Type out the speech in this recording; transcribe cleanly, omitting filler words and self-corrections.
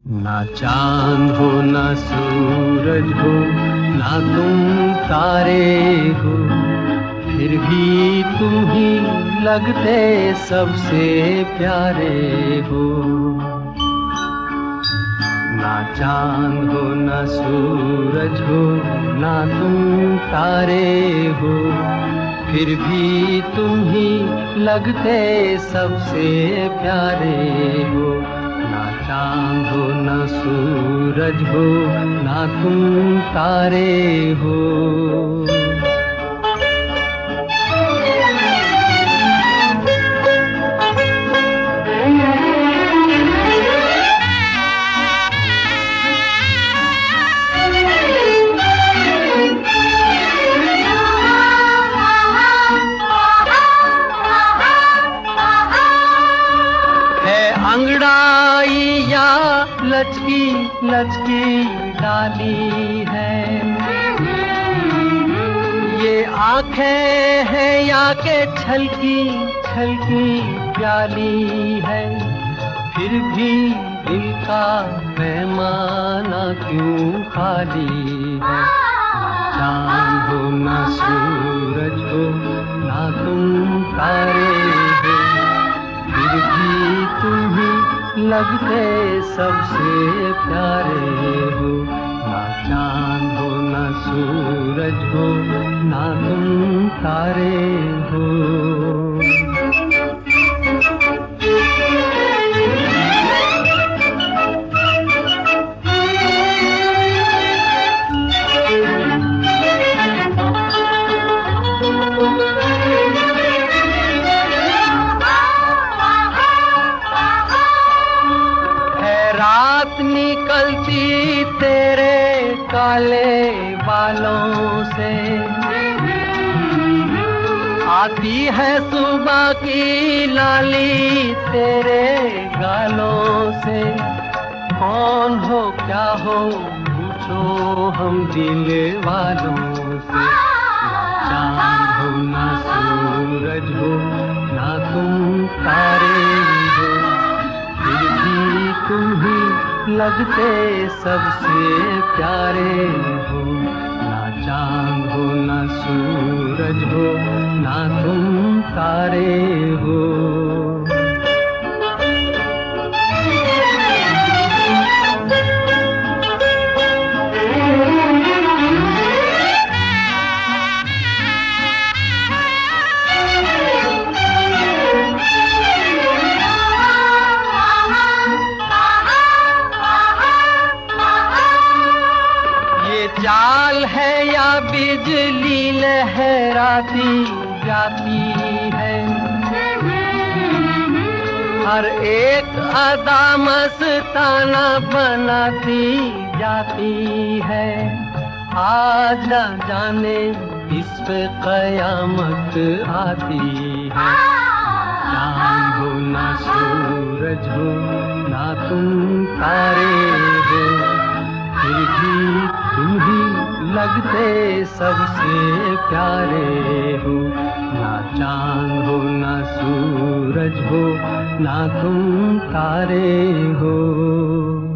ना चांद हो ना सूरज हो ना तुम तारे हो, फिर भी तुम ही लगते सबसे प्यारे हो। ना चांद हो ना सूरज हो ना तुम तारे हो, फिर भी तुम ही लगते सबसे प्यारे हो। ना चांद हो ना सूरज हो ना तुम तारे हो। अंगड़ाई या लचकी लचकी डाली है, ये आंखें हैं या के छलकी छलकी प्याली है, फिर भी दिल का पैमाना क्यों खाली है। चांद हो ना सूरज हो ना तुम तारे हो, फिर भी तुम ही लगते सबसे प्यारे हो। ना चांद हो ना सूरज हो ना तुम तारे हो। रात निकलती तेरे काले बालों से, आती है सुबह की लाली तेरे गालों से। कौन हो क्या हो पूछो हम दिल वालों से। चांद हो ना सूरज हो ना तुम तारे हो, फिर भी तुम ही लगते सबसे प्यारे हो। ना चांद हो ना सूरज हो ना तुम तारे हो। चाल है या बिजली लहराती जाती है, हर एक अदा मस्ताना बनाती जाती है। आज न जाने इस पे कयामत आती है। चांद हो ना सूरज हो ना तुम तारे हो, फिर भी तुम ही लगते सबसे प्यारे हो। ना चांद हो ना सूरज हो ना तुम तारे हो।